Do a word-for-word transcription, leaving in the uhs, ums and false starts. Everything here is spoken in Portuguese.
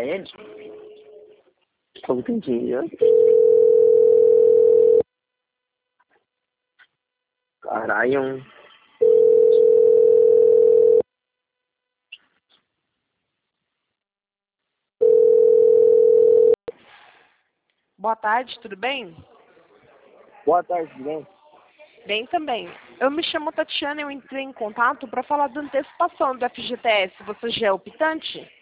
ele? Como tem dinheiro? Caralho. Boa tarde, tudo bem? Boa tarde, tudo bem? Bem também. Eu me chamo Tatiana e eu entrei em contato para falar da antecipação do F G T S. Você já é optante?